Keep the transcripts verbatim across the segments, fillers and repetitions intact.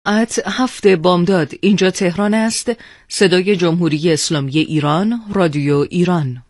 ات هفته بامداد. اینجا تهران است. صدای جمهوری اسلامی ایران، رادیو ایران.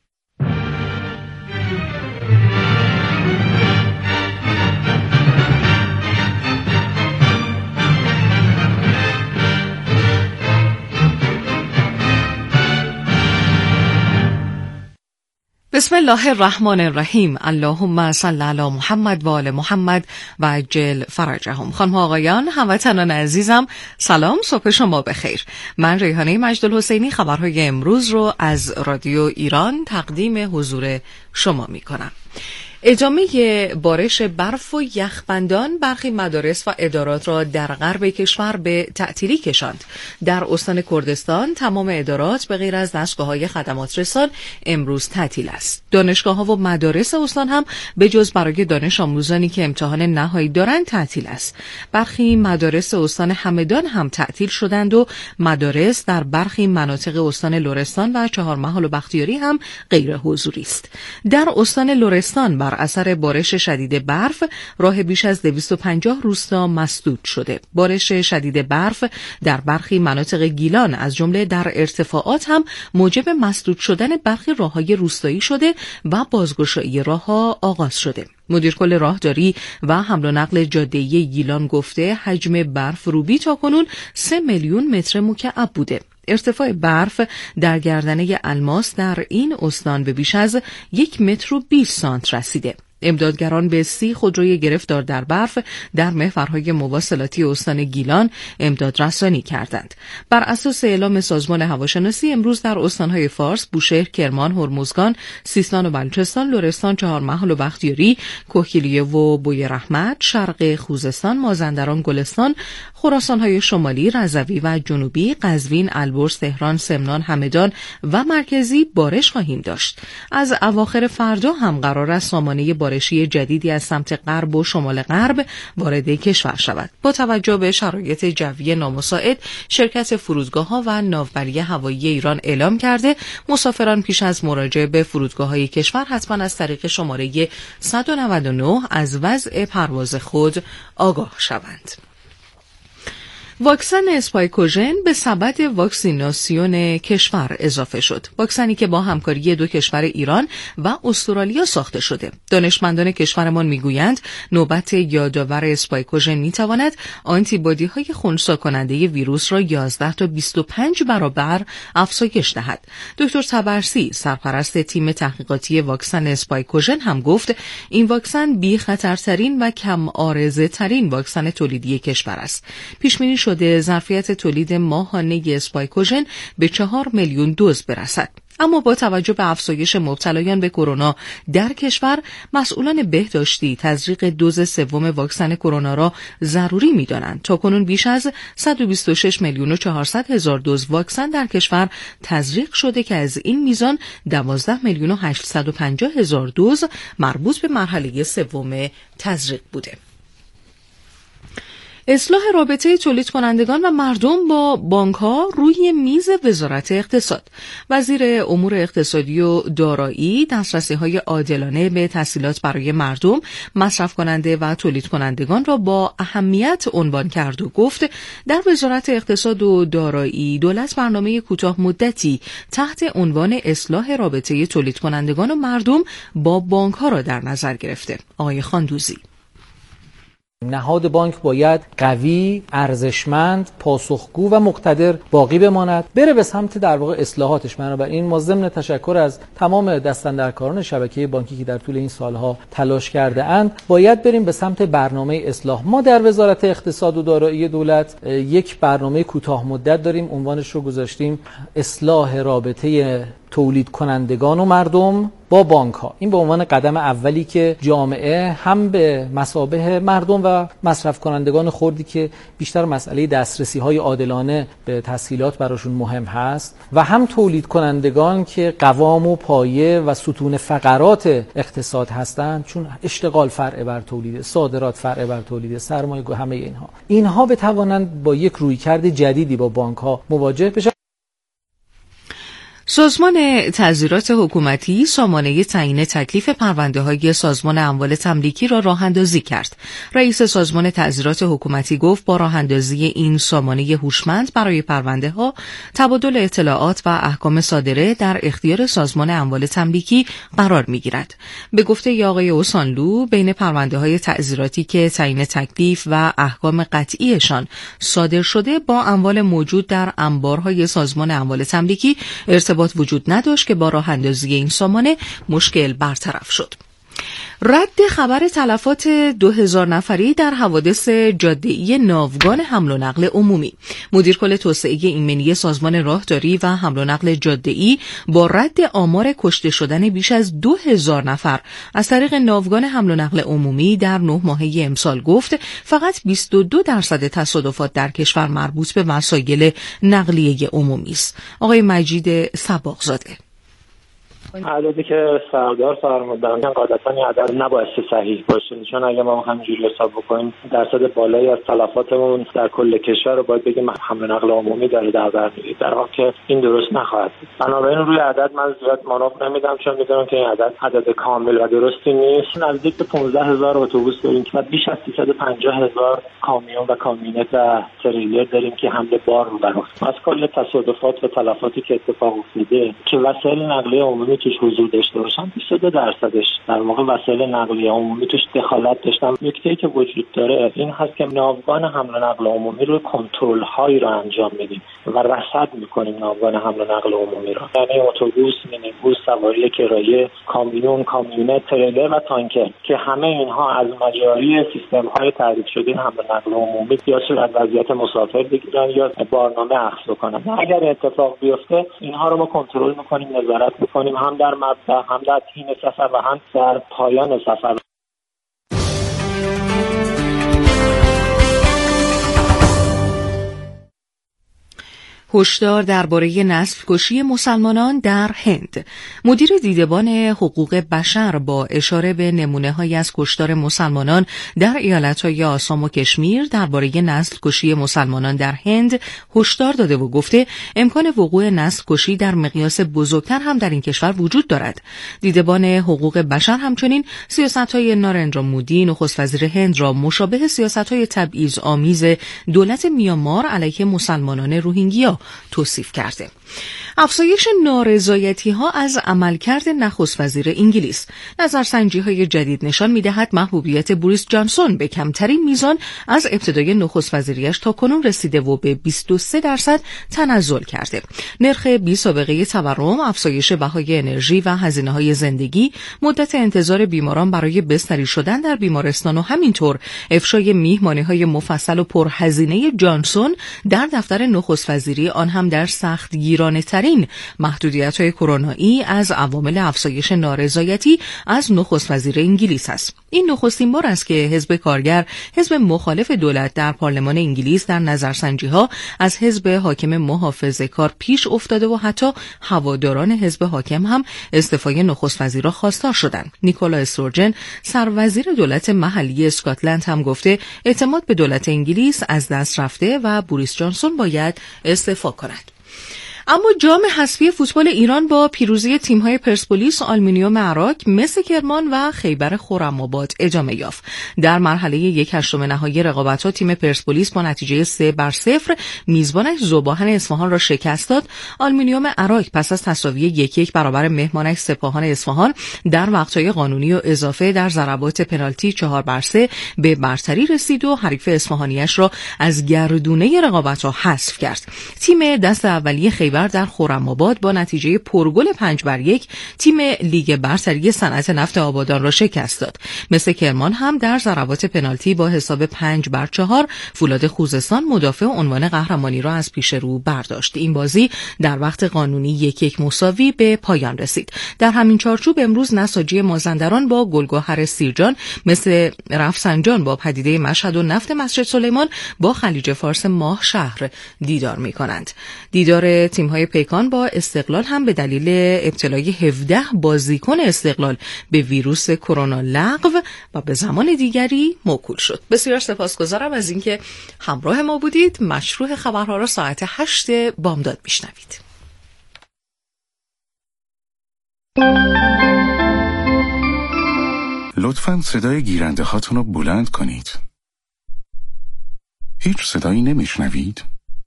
بسم الله الرحمن الرحیم. اللهم صل علی محمد و آل محمد و عجل فرجهم. خانم و آقایان، هموطنان عزیزم، سلام، صبح شما بخیر. من ریحانه مجدالحسینی خبرهای امروز رو از رادیو ایران تقدیم حضور شما می کنم. ادامه بارش برف و یخبندان برخی مدارس و ادارات را در غرب کشور به تعطیلی کشاند. در استان کردستان تمام ادارات به غیر از دستگاه‌های خدمات رسان امروز تعطیل است. دانشگاه‌ها و مدارس استان هم به جز برای دانش آموزانی که امتحان نهایی دارند تعطیل است. برخی مدارس استان همدان هم تعطیل شدند و مدارس در برخی مناطق استان لرستان و چهارمحال و بختیاری هم غیر حضوری است. در استان لرستان بر اثر بارش شدید برف راه بیش از دویست و پنجاه روستا مسدود شده. بارش شدید برف در برخی مناطق گیلان از جمله در ارتفاعات هم موجب مسدود شدن برخی راه‌های روستایی شده و بازگشایی راه‌ها آغاز شده. مدیر کل راهداری و حمل و نقل جاده‌ای گیلان گفته حجم برف روبی تاکنون سه میلیون متر مکعب بوده. ارتفاع برف در گردنه الماس در این استان به بیش از یک متر و بیست سانت رسیده. امدادگران به سی خودروی گرفتار در برف در محورهای مواصلاتی استان گیلان امداد رسانی کردند. بر اساس اعلام سازمان هواشناسی امروز در استانهای فارس، بوشهر، کرمان، هرمزگان، سیستان و بلوچستان، لرستان، چهارمحال و بختیاری، کهگیلویه و بویرحمت، شرق خوزستان، مازندران، گلستان، خراسان‌های شمالی، رضوی و جنوبی، قزوین، البرز، تهران، سمنان، همدان و مرکزی بارش خواهیم داشت. از اواخر فردا هم قرار است سامانه بارشی جدیدی از سمت غرب و شمال غرب وارد کشور شود. با توجه به شرایط جوی نامساعد، شرکت فرودگاه‌ها و ناوبری هوایی ایران اعلام کرده مسافران پیش از مراجعه به فرودگاه‌های کشور حتما از طریق شماره صد و نود و نه از وضع پرواز خود آگاه شوند. واکسن اسپایکوژن به سبد واکسیناسیون کشور اضافه شد. واکسنی که با همکاری دو کشور ایران و استرالیا ساخته شده. دانشمندان کشورمان میگویند نوبت یادآور اسپایکوژن میتواند آنتیبادی‌های خنثی کننده ویروس را یازده تا بیست و پنج برابر افزایش دهد. دکتر تبرسی، سرپرست تیم تحقیقاتی واکسن اسپایکوژن هم گفت این واکسن بی خطرترین و کم عارضه ترین واکسن تولیدی کشور است. پیش بینی شده ظرفیت تولید ماهانه اسپایکوژن به چهار میلیون دوز برسد. اما با توجه به افزایش مبتلایان به کرونا در کشور، مسئولان بهداشتی تزریق دوز سوم واکسن کرونا را ضروری می‌دانند. تاکنون بیش از صد و بیست و شش میلیون و چهارصد هزار دوز واکسن در کشور تزریق شده که از این میزان دوازده میلیون و هشتصد و پنجاه هزار دوز مربوط به مرحله سوم تزریق بوده. اصلاح رابطه تولید کنندگان و مردم با بانک‌ها روی میز وزارت اقتصاد. وزیر امور اقتصادی و دارایی دسترسی‌های عادلانه به تسهیلات برای مردم، مصرف کننده و تولید کنندگان را با اهمیت عنوان کرد و گفت در وزارت اقتصاد و دارایی دولت برنامه کوتاه مدتی تحت عنوان اصلاح رابطه تولید کنندگان و مردم با بانک‌ها را در نظر گرفته. آقای خاندوزی: نهاد بانک باید قوی، ارزشمند، پاسخگو و مقتدر باقی بماند، بره به سمت در واقع اصلاحاتش. بنابراین ما ضمن تشکر از تمام دستاندرکاران شبکه بانکی که در طول این سالها تلاش کرده اند، باید بریم به سمت برنامه اصلاح. ما در وزارت اقتصاد و دارایی دولت یک برنامه کوتاه مدت داریم، عنوانش رو گذاشتیم اصلاح رابطه تولید کنندگان و مردم با بانک ها. این به عنوان قدم اولی که جامعه هم به مثابه مردم و مصرف کنندگان خردی که بیشتر مسئله دسترسی های عادلانه به تسهیلات براشون مهم هست و هم تولید کنندگان که قوام و پایه و ستون فقرات اقتصاد هستند، چون اشتغال فرع بر تولید، صادرات فرع بر تولید، سرمایه گذاری، همه اینها اینها بتوانند با یک رویکرد جدیدی با بانک ها مواجه بشن. سازمان تعزیرات حکومتی سامانه تعیین تکلیف پرونده‌های سازمان اموال تملیکی را راه‌اندازی کرد. رئیس سازمان تعزیرات حکومتی گفت با راه‌اندازی این سامانه هوشمند برای پرونده‌ها، تبادل اطلاعات و احکام صادره در اختیار سازمان اموال تملیکی قرار می‌گیرد. به گفته آقای اوسانلو، بین پرونده‌های تعزیراتی که تعیین تکلیف و احکام قطعیشان صادر شده با اموال موجود در انبارهای سازمان اموال تملیکی ارتباط وجود نداشت که با راه اندازی این سامانه مشکل برطرف شد. رد خبر تلفات دو هزار نفری در حوادث جاده‌ای ناوگان حمل و نقل عمومی. مدیر کل توسعه ایمنی سازمان راهداری و حمل و نقل جاده‌ای با رد آمار کشته شدن بیش از دو هزار نفر از طریق ناوگان حمل و نقل عمومی در نه ماهه امسال گفت فقط بیست و دو درصد تصادفات در کشور مربوط به وسایل نقلیه عمومی است. آقای مجید صباغزاده: عددی که سردار فرمودن قاعدتاً این عدد نباید صحیح باشه، چون اگه ما همینجوری حساب بکنیم درصد بالایی از تلفاتمون در کل کشور رو باید بگیم حمل و نقل عمومی داره در بر میگیره، در حالی که این درست نخواهد بود. بنابراین روی عدد من زیاد مانور نمیدم، چون میدونم که این عدد عدد کامل و درستی نیست. نزدیک به پانزده هزار اتوبوس داریم و بیش از سیصد و پنجاه هزار کامیون و کامیونت و تریلر داریم که حمل بار رو بر عهده. از کل تصادفات و تلفاتی که اتفاق افتاده که وسایل نقلیه عمومی توش حضور داشته باشن، بیست و دو درصدش در واقع وسایل نقلیه عمومی توش دخالت داشتن. نکته‌ای که وجود داره این هست که ناوگان حمل و نقل عمومی رو کنترل هایی رو انجام میدیم و رصد میکنیم ناوگان حمل و نقل عمومی رو، یعنی اتوبوس، مینیبوس، سواری کرایه، کامیون، کامیونت، تریلر و تانکر، که همه اینها از مجاری سیستم های تعریف شده حمل و نقل عمومی یا صورت وضعیت مسافر بگیرن یا بارنامه اخذ کنن. اگر اتفاق بیفته اینها رو ما کنترل میکنیم، نظارت میکنیم، هم در مبدا، هم در حین سفر و هم در پایان سفر. هشدار درباره نسل کشی مسلمانان در هند. مدیر دیدبان حقوق بشر با اشاره به نمونه‌هایی از کشتار مسلمانان در ایالت‌های آسام و کشمیر درباره نسل کشی مسلمانان در هند هشدار داده و گفته امکان وقوع نسل کشی در مقیاس بزرگتر هم در این کشور وجود دارد. دیدبان حقوق بشر همچنین سیاست‌های نارندرا مودی نخست وزیر هند را مشابه سیاست‌های تبعیض‌آمیز دولت میانمار علیه مسلمانان روهینگیا توصیف کرده. افزایش نارضایتی‌ها از عملکرد نخست وزیر انگلیس. نظرسنجی‌های جدید نشان می‌دهد محبوبیت بوریس جانسون به کمترین میزان از ابتدای نخست وزیریش تا کنون رسیده و به بیست و سه درصد تنزل کرده. نرخ بی سابقه تورم، افزایش بهای انرژی و هزینه‌های زندگی، مدت انتظار بیماران برای بستری شدن در بیمارستان و همینطور افشای میهمانی‌های مفصل و پرهزینه جانسون در دفتر نخست وزیری، آن هم در سخت گیرانه ترین محدودیت‌های کرونایی، از عوامل افزایش نارضایتی از نخست وزیر انگلیس است. این نخستین بار است که حزب کارگر، حزب مخالف دولت در پارلمان انگلیس، در نظرسنجی‌ها از حزب حاکم محافظه‌کار پیش افتاده و حتی هواداران حزب حاکم هم استعفای نخست وزیر را خواستار شدند. نیکولا استورجن، سروزیر دولت محلی اسکاتلند، هم گفته اعتماد به دولت انگلیس از دست رفته و بوریس جانسون باید استعفا کند. اما جام حذفی فوتبال ایران با پیروزی تیم‌های پرسپولیس، آلومینیوم عراق، مس کرمان و خیبر خرم‌آباد ادامه یافت. در مرحله یک هشتم نهایی رقابت‌ها تیم پرسپولیس با نتیجه سه بر صفر میزبانش ذوباهن اصفهان را شکست داد. آلومینیوم عراق پس از تساوی یک یک برابر مهمانش سپاهان اصفهان در وقت‌های قانونی و اضافه در ضربات پنالتی چهار بر سه به برتری رسید و حریف اصفهانیش را از گردونه رقابت‌ها حذف کرد. تیم دست اولیه خیبر در خرم‌آباد با نتیجه پرگل پنج بر یک تیم لیگ برتری صنعت نفت آبادان را شکست داد. مثل کرمان هم در ضربات پنالتی با حساب پنج بر چهار فولاد خوزستان مدافع عنوان قهرمانی را از پیش رو برداشت. این بازی در وقت قانونی یک یک مساوی به پایان رسید. در همین چارچوب امروز نساجی مازندران با گلگهر سیرجان، مثل رفسنجان با پدیده مشهد و نفت مسجد سلیمان با خلیج فارس ماه شهر دیدار می‌کنند. دیدار تیم‌های پیکان با استقلال هم به دلیل ابتلای هفده بازیکن استقلال به ویروس کرونا لغو و به زمان دیگری موکول شد. بسیار سپاسگزارم از اینکه همراه ما بودید. مشروع خبرها را ساعت هشت بامداد میشنوید. لطفاً صدای گیرنده هاتون رو بلند کنید. هیچ صدایی نمیشنوید؟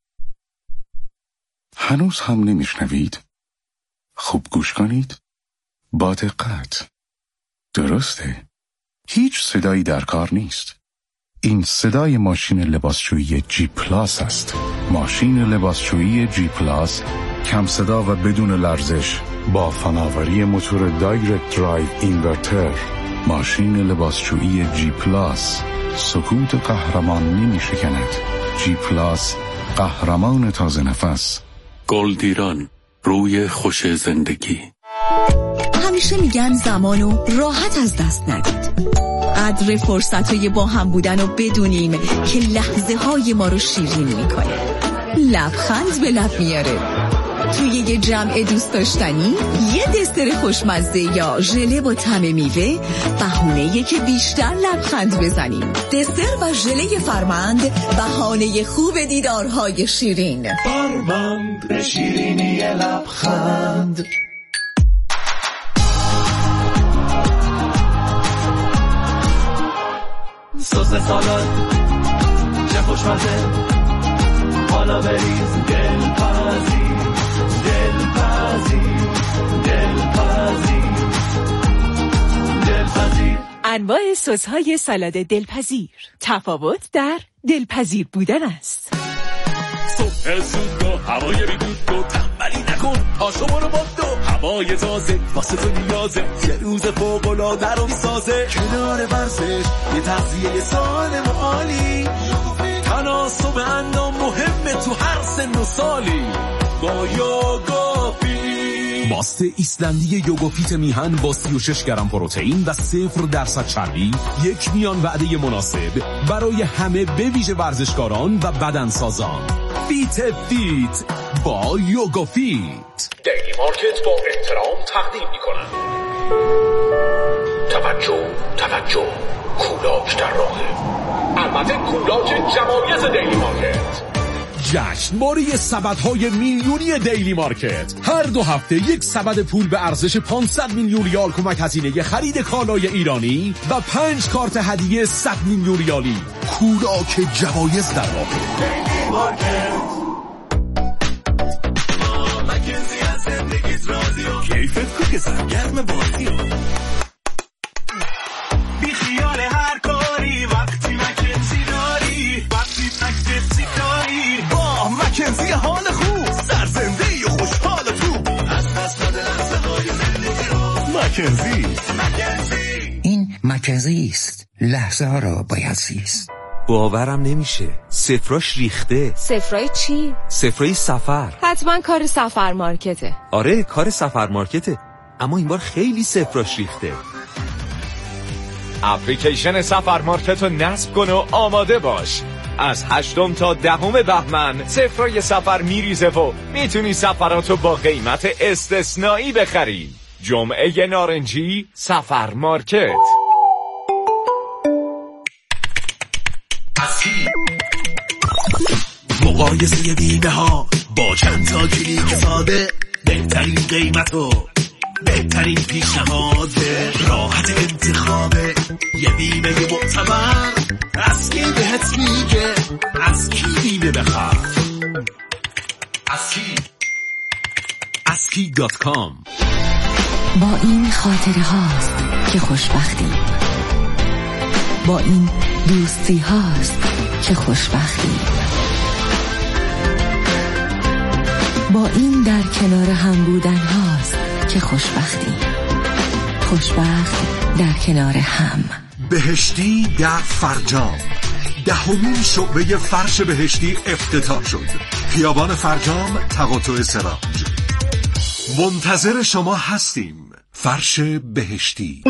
هنوز هم نمیشنوید؟ خوب گوش کنید. با دقت. درسته. هیچ صدایی در کار نیست. این صدای ماشین لباسشویی جی پلاس است. ماشین لباسشویی جی پلاس کم صدا و بدون لرزش با فناوری موتور دایرکت درایو اینورتر. ماشین لباسشویی جی پلاس سکوت قهرمان نمی شکند. جی پلاس قهرمان تازه نفس. گلدیران، روی خوش زندگی. همیشه میگن زمانو راحت از دست ندید. قدر فرصتای با هم بودن رو بدونیم که لحظه های ما رو شیرین میکنه. لبخند به لب میاره. توی یه جمع دوست داشتنی یه دستر خوشمزه یا ژله با طعم میوه بهونه‌ایه که بیشتر لبخند بزنیم. دستر و ژله فرمند بهانه خوب دیدارهای شیرین. فرمند به شیرینی لبخند. سس سالاد چه خوشمزه، حالا بریز دلپزیر دلپزیر دلپزیر دلپزیر. انواع سس‌های سالاد دلپزیر، تفاوت در دلپزیر بودن است. صبح زود و هوای بیدود و تنبلی نکن، پاشو برو باد و هوای تازه واسه تو نیازه، یه روز فوق‌العاده رو میسازه. کنار ورزش یه تغذیه سالم و عالی، تناسب اندام مهمه تو هر سن و سالی. با یوگافیت، ماست ایسلندی یوگافیت میهن با سی و شش گرم پروتئین و صفر درصد چربی، یک میان وعده مناسب برای همه به ویژه ورزشکاران و بدنسازان. فیت فیت با یوگافیت. دیلی مارکت با احترام تقدیم میکنن. توجه توجه، کولاک در راهه. البته کولاک جمایز دیلی مارکت. جشنواره سبدهای میلیونی دیلی مارکت. هر دو هفته یک سبد پول به ارزش پانصد میلیون ریال کمک هزینه خرید کالای ایرانی و پنج کارت هدیه صد میلیون ریالی. کولاک جوایز در راه. دیلی مارکت. مکنزی از زندگیت راضی و کیفت کو که سرگرم بازی و بی خیال هر کاری وقتی مکنزی داری، وقتی مکنزی داری با مکنزی حال خوب، سرزنده و خوشحال تو از دست داده لحظه های زندگی رو. مکنزی مکنزی این مکنزی است، لحظه ها را باید زیست. باورم نمیشه، صفراش ریخته. صفرای چی؟ صفرای سفر. حتما کار سفر مارکته. آره کار سفر مارکته، اما این بار خیلی صفراش ریخته. اپلیکیشن سفر مارکت رو نصب کن و آماده باش. از هشتم تا دهم بهمن صفرای سفر میریزه و میتونی سفراتو با قیمت استثنایی بخری. جمعه نارنجی سفر مارکت. مقایسه بیمه ها با چند تا کلیک ساده، بهترین قیمت و بهترین پیشنهاد، راحت انتخاب یه بیمه معتبر. از کی بهت میگه از کی بیمه بخر؟ از کی؟ از کی دات کام. با این خاطره هاست که خوشبختیم، با این دوستی هاست که خوشبختیم، با این در کنار هم بودن هاست که خوشبختیم. خوشبخت در کنار هم. بهشتی در فرجام، دهمین شعبه فرش بهشتی افتتاح شد. خیابان فرجام، تقاطع سراج. منتظر شما هستیم. فرش بهشتی.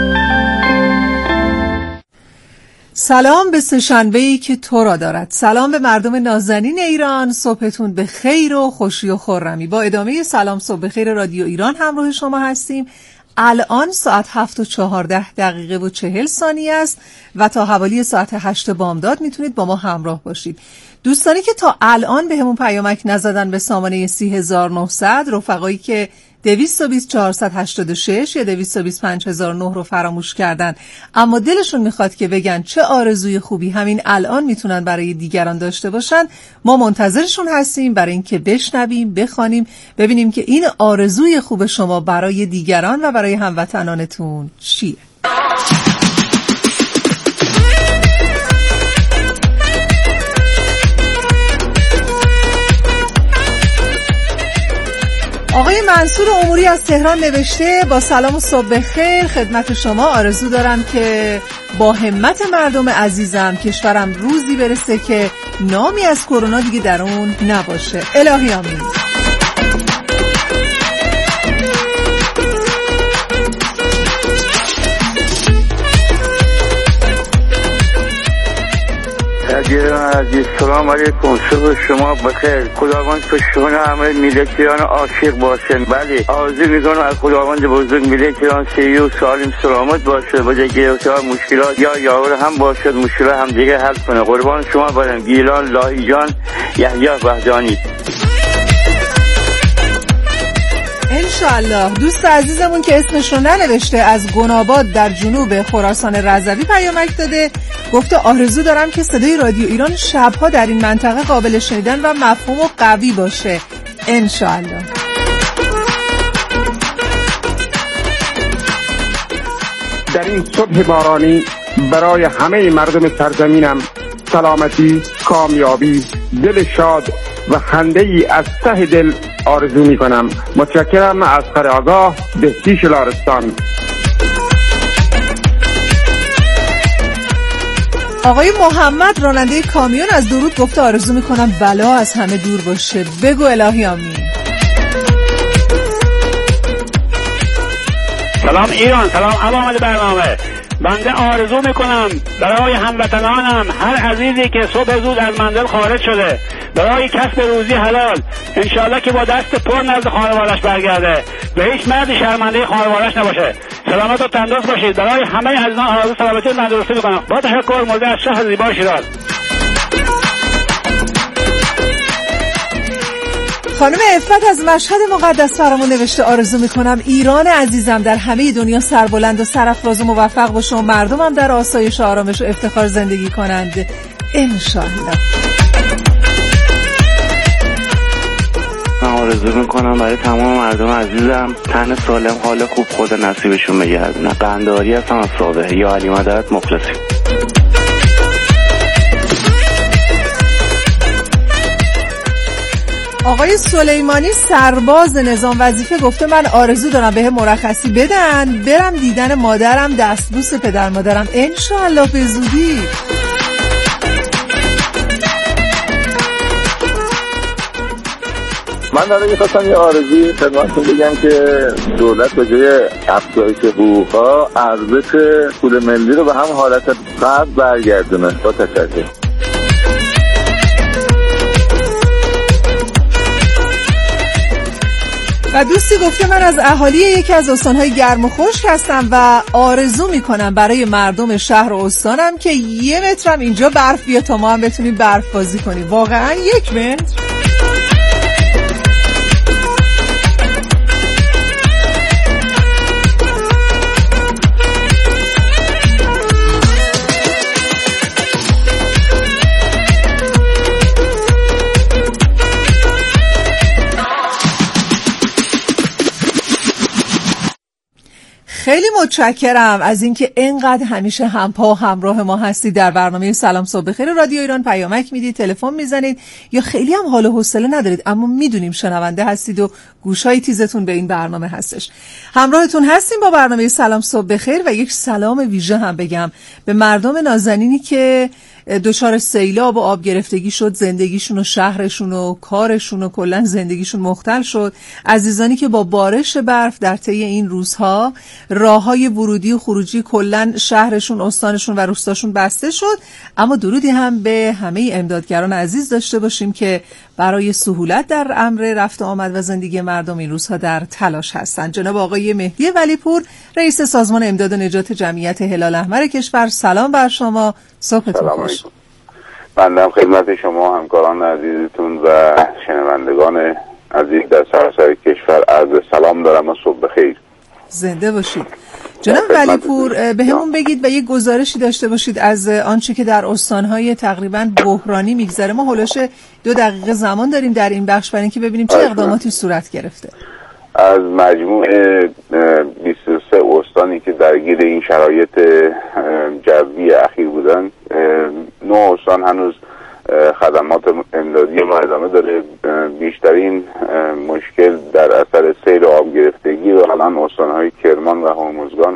سلام به سه‌شنبه‌ای که تو را دارد. سلام به مردم نازنین ایران. صبحتون به خیر و خوشی و خرمی. با ادامه سلام صبح خیر رادیو ایران همراه شما هستیم. الان ساعت هفت و چهارده دقیقه و چهل ثانیه است و تا حوالی ساعت هشت بامداد میتونید با ما همراه باشید. دوستانی که تا الان به همون پیامک نزدن به سامانه سی هزار و نهصد، رفقایی که دویست و بیست چهارصد و هشتاد و شش یا دویست و بیست پنج هزار و نه رو فراموش کردن، اما دلشون میخواد که بگن چه آرزوی خوبی همین الان میتونن برای دیگران داشته باشن. ما منتظرشون هستیم برای اینکه بشنویم، بخوانیم، ببینیم که این آرزوی خوب شما برای دیگران و برای هموطنانتون چیه. آقای منصور اموری از تهران نوشته با سلام و صبح بخیر خدمت شما، آرزو دارم که با همت مردم عزیزم کشورم روزی برسه که نامی از کرونا دیگه در اون نباشه. الهی آمین. عزیز سلام علیکم، صبح شما بخیر، خداوند پشتون همه ملتیان عاشق باشن. بله آرزو میکنم از خداوند بزرگ ملتیان سری و سالم سلامت باشه، بجای گرفتار مشکلات یا یاور هم باشد، مشکلات هم دیگه حل کنه. قربان شما برم. گیلان لاهی جان، یحیی بهجانی. انشالله. دوست عزیزمون که اسمش رو ننوشته از گناباد در جنوب خراسان رضوی پیامک داده، گفته آرزو دارم که صدای رادیو ایران شبها در این منطقه قابل شنیدن و مفهوم و قوی باشه. انشالله. در این صبح بارانی برای همه مردم سرزمینم سلامتی، کامیابی، دل شاد و خنده ای از ته دل آرزو می کنم. متشکرم. از آگاه بهتیش لارستان. آقای محمد راننده کامیون از درود گفته آرزو می کنم بلا از همه دور باشه. بگو الهی آمین. سلام ایران، سلام عوامل برنامه. بنده آرزو میکنم برای هموطنانم هر عزیزی که صبح زود از منزل خارج شده برای کسب روزی حلال انشالله که با دست پر نزد خانواده‌اش برگرده و هیچ مردی شرمنده خانواده‌اش نباشه. سلامت و تندرست باشید. برای همه عزیزان آرزو سلامتی و تندرستی میکنم. با تشکر. مرده از شهر زیبا شیراز. خانم عفت از مشهد مقدس فرامون نوشته آرزو میکنم ایران عزیزم در همه دنیا سربلند و سرافراز و موفق باشه و مردمم در آسایش و آرامش و افتخار زندگی کنند. انشالله. من آرزو میکنم برای تمام مردم عزیزم تن سالم، حال خوب خدا نصیبشون بگردونه. قنداری هستم از صابه یا علی مدد مخلصی. آقای سلیمانی سرباز نظام وظیفه گفته من آرزو دارم به مرخصی بدن برم دیدن مادرم، دستبوس پدر مادرم. انشالله به زودی. من دارم میخواستم یه آرزوی خدمتتون بگم که دولت به جای افزایش حقوق‌ها ارزش پول ملی رو به هم حالت قبل برگردونه. با تشکر. و دوستی گفته من از اهالی یکی از استان‌های گرم و خشک هستم و آرزو میکنم برای مردم شهر و استانم که یه مترم اینجا برف بیاد تا ما هم بتونیم برف بازی کنیم. واقعا یک متر؟ خیلی متشکرم از اینکه اینقدر همیشه همپا و همراه ما هستید. در برنامه سلام صبح بخیر رادیو ایران پیامک میدید، تلفن میزنید یا خیلی هم حال و حوصله ندارید اما میدونیم شنونده هستید و گوشای تیزتون به این برنامه هستش. همراهتون هستیم با برنامه سلام صبح بخیر و یک سلام ویژه هم بگم به مردم نازنینی که دچار سیلاب و آب گرفتگی شد، زندگیشون و شهرشون و کارشون و کلا زندگیشون مختل شد. عزیزانی که با بارش برف در طی این روزها راههای ورودی و خروجی کلا شهرشون، استانشون و روستاشون بسته شد. اما درودی هم به همه امدادگران عزیز داشته باشیم که برای سهولت در امر رفت و آمد و زندگی مردم این روزها در تلاش هستند. جناب آقای مهدی ولیپور رئیس سازمان امداد و نجات جمعیت هلال احمر کشور، سلام بر شما. صبحتون خوش. بنده هم خدمت شما همکاران عزیزتون و شنوندگان عزیز در سراسر کشور عرض سلام دارم و صبح بخیر. زنده باشید. جناب ولیپور، به همون بگید و یک گزارشی داشته باشید از آنچه که در استانهای تقریبا بحرانی میگذره. ما هولوش دو دقیقه زمان داریم در این بخش برای اینکه ببینیم چه اقداماتی صورت گرفته. از مجموع بیست و سه استانی که درگیر این شرایط جوی اخیر بودن، نه استان هنوز خدمات امدادی ما ادامه داره. بیشترین مشکل در اثر سیل آب گرفتگی و الان استانهای کرمان و هرمزگان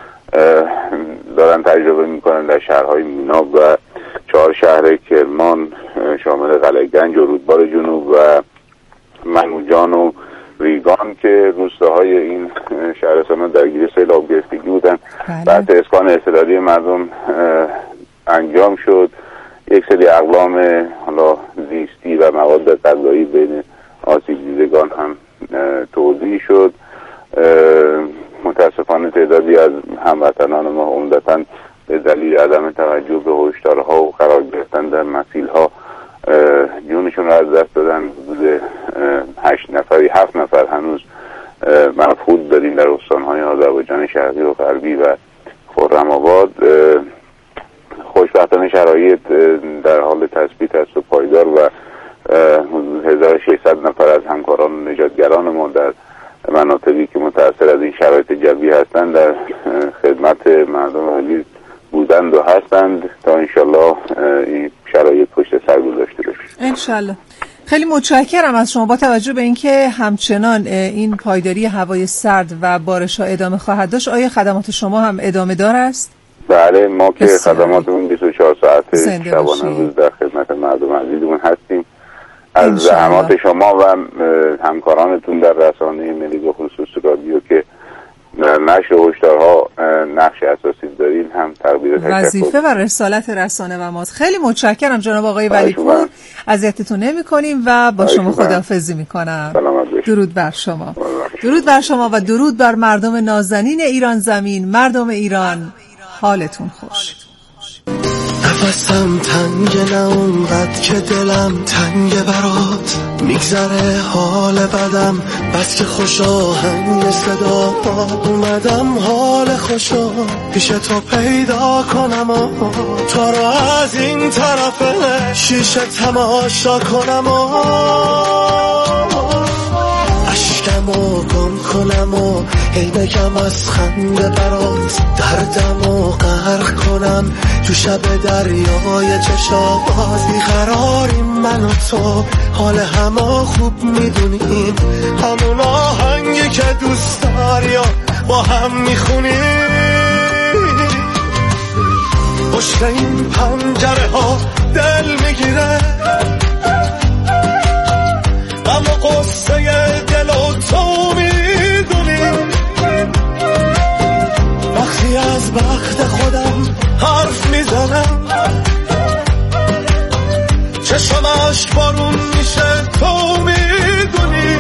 دارن تجربه میکنن. در شهرهای میناب و چهار شهر کرمان شامل قلعه‌گنج و رودبار جنوب و منوجان و ریگان که روستاهای این شهرستان درگیر سیل آب گرفتگی بودن. بعد اسکان اضطراری مردم انجام شد. یک سری اقلام حالا زیستی و مواد غذایی بین آسیب دیدگان هم توزیع شد. متاسفانه تعدادی از هموطنان ما عمدتاً به دلیل عدم توجه به هشدارها و قرار گرفتن در مسیل‌ها جونشون رو از دست دادن. حدود هشت نفری هفت نفر هنوز مفقود داریم در استان‌های آذربایجان شرقی و غربی و خرم‌آباد. خوشبختانه شرایط در حال تثبیت است و پایدار و هزار و ششصد نفر از همکاران و نجاتگران ما در مناطقی که متأثر از این شرایط جوی هستند در خدمت مردم اهلی بودند و هستند تا انشالله این شرایط پشت سر گذاشته بشه. انشالله. خیلی متشکرم از شما. با توجه به اینکه همچنان این پایداری هوای سرد و بارش‌ها ادامه خواهد داشت، آیا خدمات شما هم ادامه دار است؟ بله، ما که خدماتمون بیست و چهار ساعت شبانه روز در خدمت مردم عزیزمون هستیم. از زحمات شما و همکارانتون در رسانه ملی به خصوص رادیو که در نشر هشدارها نقش اساسی دارین هم تقدیر تشکر. وظیفه و رسالت رسانه و ماست. خیلی متشکرم جناب آقای ولیپور. اذیتتون نمی‌کنیم و با شما خداحافظی می‌کنم. درود بر شما. درود بر شما و درود بر مردم نازنین ایران زمین. مردم ایران، حالتون خوش. نفسم تنگ، نه اونقدر که دلم تنگ برات. میگذره حال بدم بس که خوش آهنگ صدا اومدم حال خوشا پیش تو پیدا کنم و تو رو از این طرف شیشه تماشا کنم و اشکمو گم کنم و هی بگم از خنده برات، دردم و غرق کنم تو شب دریای چشات. بیقراریم من و تو، حال همه خوب میدونیم، همون آهنگی که دوست داری و با هم میخونیم. پشت این پنجره ها دل میگیره غم و قصه دل و تو میدونی. وقتی از بخت خودم حرف میزنم چشمش بارون میشه تو میدونی.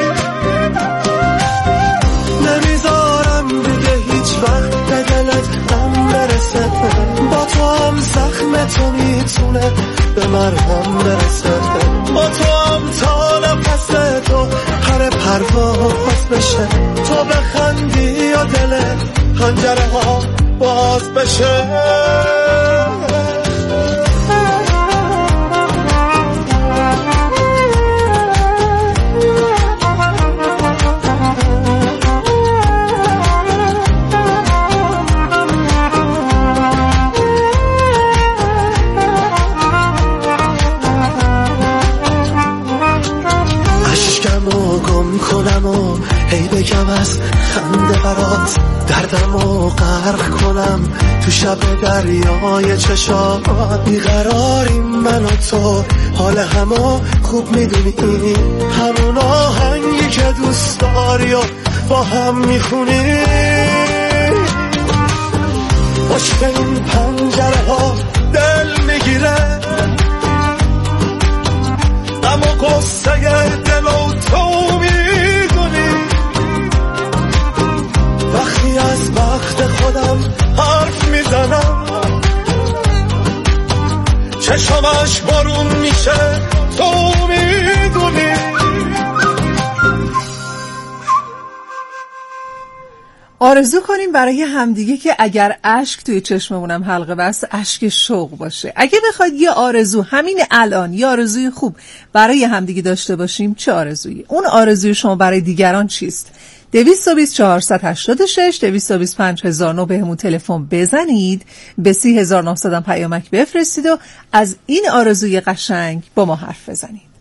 نمیذارم دیگه هیچ وقت به دلت غم برسه، با تو هم زخم تو میتونه به مرهم برسه. با تو هم تا نفس تو پر پرواز بشه، تو بخندی یا دل پنجره ها باز بشه. کنم و هی بگم از خنده برات، دردم و غرق کنم تو شب دریای چشات. بیقراریم من و تو، حال همه خوب میدونی، همون آهنگی که دوست داری و با هم میخونی. پشت این پنجره ها دل میگیره غم و قصه دل و تو میدونی. وقتی از بخت خودم حرف میزنم چشمش بارون میشه تو میدونی. آرزو کنیم برای همدیگه که اگر اشک توی چشممونم حلقه بست، اشک شوق باشه. اگه بخواید یه آرزو همین الان، یه آرزوی خوب برای همدیگه داشته باشیم، چه آرزویی؟ اون آرزوی شما برای دیگران چیست؟ دویست و بیست چهارصد و هشتاد و شش دویست و بیست پنج هزار و نه بهمون تلفن بزنید، به سی هزار و نهصد پیامک بفرستید و از این آرزوی قشنگ با ما حرف بزنید.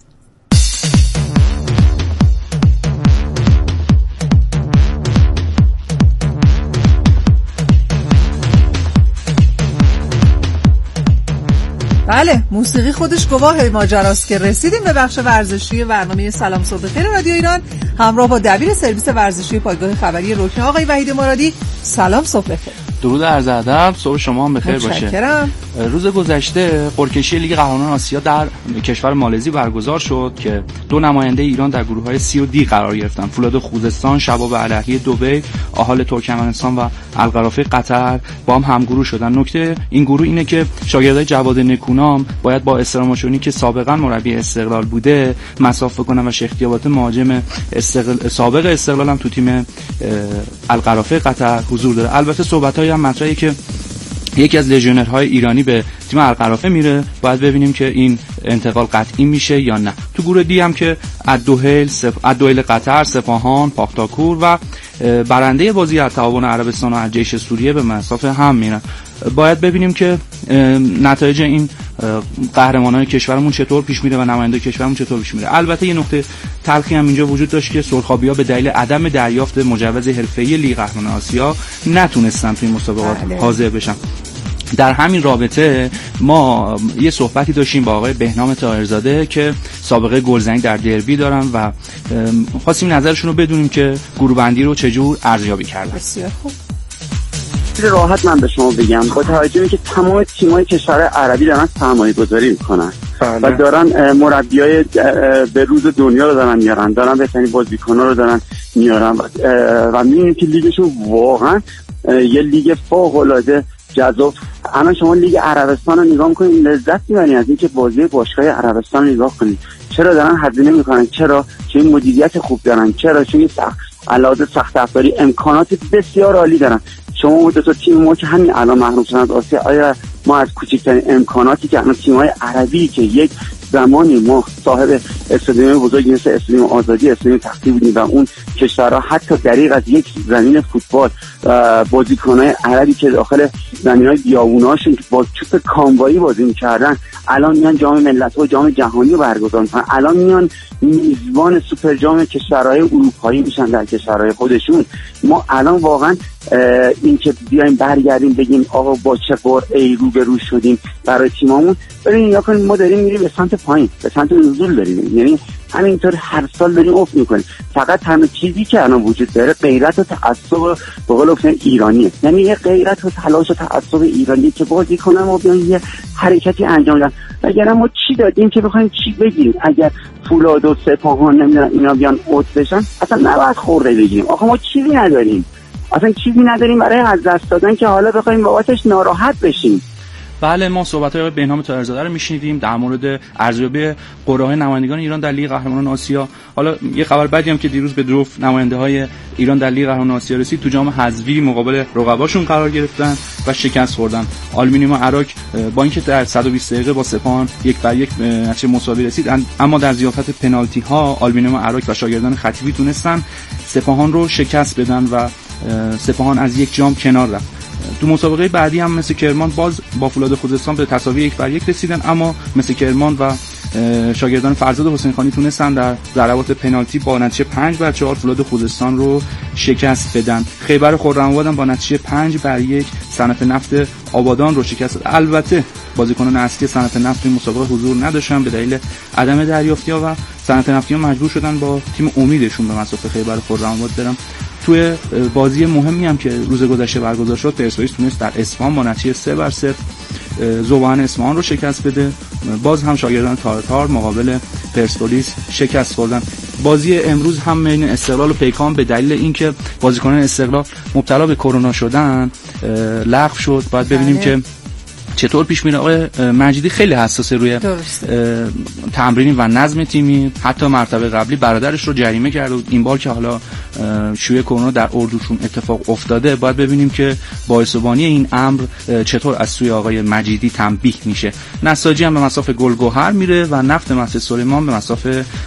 بله، موسیقی خودش گواه ماجراست که رسیدیم به بخش ورزشی برنامه سلام صبح خیر رادیو ایران همراه با دبیر سرویس ورزشی پایگاه خبری رکن آقای وحید مرادی. سلام صبح خیر. درود عرض ادب، صبح شما هم بخیر باشه. متشکرم. روز گذشته قرعه‌کشی لیگ قهرمانان آسیا در کشور مالزی برگزار شد که دو نماینده ایران در گروه‌های سی و دی قرار گرفتن. فولاد خوزستان، شباب الهی دبی، آهال ترکمنستان و القرافه قطر با هم همگروه شدن. نکته این گروه اینه که شاگردای جواد نکونام باید با استراماچونی که سابقا مربی استقلال بوده مسافه کنن و شیخ دیابات مهاجم استقلال سابق استقلال هم تو تیم القرافه قطر حضور داره. البته صحبت‌های هم مطرحه که یکی از لژیونرهای ایرانی به تیم القرافه میره، باید ببینیم که این انتقال قطعی میشه یا نه. تو گروه دی هم که الدوحیل سف... الدوحیل قطر، سپاهان، پاختاکور و برنده بازی از تعاون عربستان و از جیش سوریه به مسافه هم میرن. باید ببینیم که نتایج این قهرمانان کشورمون چطور پیش میره و نماینده کشورمون چطور پیش میره. البته یه نکته تلخی هم اینجا وجود داشت که سرخابی‌ها به دلیل عدم دریافت مجوز حرفه‌ای لیگ قهرمانان آسیا نتونستن توی مسابقات حاضر بشن. در همین رابطه ما یه صحبتی داشتیم با آقای بهنام طاهرزاده که سابقه گلزنی در دربی دارن و خواستیم نظرشون رو بدونیم که گروه بندی رو چجور ارزیابی کردن. بسیار خوب. راحت من به شما بگم با توجه به که تمام تیم‌های کشور عربی دارن سرمایه‌گذاری میکنن و دارن مربیای به روز دنیا رو دارن میارن، دارن بهترین بازیکن‌ها رو دارن میارن و می‌بینیم که لیگشون واقعا یه لیگ فوق‌العاده جذاب. الان شما لیگ عربستان رو نگاه می‌کنید لذت می‌برید از اینکه بازی باشگاه عربستان رو نگاه کنید. چرا دارن هزینه می‌کنن؟ چرا؟ چون مدیریت خوب دارن. چرا؟ چون سخت علاوه سخت افزاری امکانات بسیار عالی دارن. شما دو تا تیم ما که همین الان محروم شدن از آسیا، آیا ما از کوچکترین امکاناتی که الان تیم‌های عربی که یک زمانی ما صاحب استادیوم بزرگی مثل استادیوم آزادی، استادیوم تختی بودیم و اون کشورها حتی دریغ از یک زمین فوتبال بازیکن‌های عربی که داخل زمین‌های بیابوناشون با چوب کاموایی بازی می‌کردن الان میان جام ملت‌ها و جام جهانی رو برگزار می‌کنن. الان میان میزبان سوپر جام کشورهای اروپایی میشن در کشورهای خودشون. ما الان واقعا این که بیایم برگردیم بگیم آقا با چه قرعه‌ای روبرو شدیم برای تیممون، ببینید یا کنیم ما داریم میریم به سمت پایین، به سمت نزول داریم، یعنی همینطور هر سال داریم افت میکنیم. فقط همه چیزی که الان وجود داره غیرت و تعصب به قول گفتن ایرانیه، یعنی یه غیرت و تلاش و تعصب ایرانی که بازی کنن و بیان یه حرکتی انجام بدن. وگرنه ما چی دادیم که بخوایم چی بگیریم؟ اگر فولاد و سپاهان نمیدونن اینا بیان اوت بشن اصلا نباید خورده بگیریم. آخه ما چیزی نداریم، اصلا چیزی نداریم برای از دست دادن که حالا بخوایم بابتش ناراحت بشیم. بله، ما صحبت‌های بهنام طاهرزاده رو میشنیدیم در مورد ارزیابی قرعه‌های نمایندگان ایران در لیگ قهرمانان آسیا. حالا یه خبر بدی هم که دیروز به دروف نماینده‌های ایران در لیگ قهرمانان آسیا رسید، تو جام حذفی مقابل رقباشون قرار گرفتن و شکست خوردن. آلومینیوم عراق با اینکه در صد و بیست دقیقه با سپاهان یک بر یک نتیجه مساوی رسید، اما در ضیافت پنالتی‌ها آلومینیوم عراق و شاگردان خطیبی تونستن سپاهان رو شکست بدن و سپاهان از یک جام کنار رفت. تو مسابقه بعدی هم مثل کرمان باز با فولاد خوزستان به تساوی یک بر یک رسیدن، اما مثل کرمان و شاگردان فرزاد حسین خانی تونستن در ضربات پنالتی با نتیجه پنج بر چهار فولاد خوزستان رو شکست بدن. خیبر خرم‌آباد هم با نتیجه پنج بر یک صنعت نفت آبادان رو شکست داد. البته بازیکنان اصلی صنعت نفت این مسابقه حضور نداشتن به دلیل عدم دریافتی‌ها و صنعت نفتی ها مجبور شدن با تیم امیدشون به مسافت خیبر خرم‌آباد برن. توی بازی مهمی هم که روز گذشته برگزار شد، پرسپولیس تونست در اصفهان با نتیجه سه بر صفر ذوبان اصفهان رو شکست بده. باز هم شاگردان تارتار مقابل پرسپولیس شکست خوردن. بازی امروز هم بین استقلال و پیکان به دلیل اینکه بازیکنان استقلال مبتلا به کرونا شدن لغو شد. باید ببینیم که چطور پیش میره؟ آقای مجیدی خیلی حساسه روی تمرین و نظم تیمی. حتی مرتبه قبلی برادرش رو جریمه کرد و این بار که حالا شیوع کرونا در اردوشون اتفاق افتاده، باید ببینیم که باعث و بانی این امر چطور از سوی آقای مجیدی تنبیه میشه. نساجی هم به مصاف گلگهر میره و نفت مسجد سلیمان به مصاف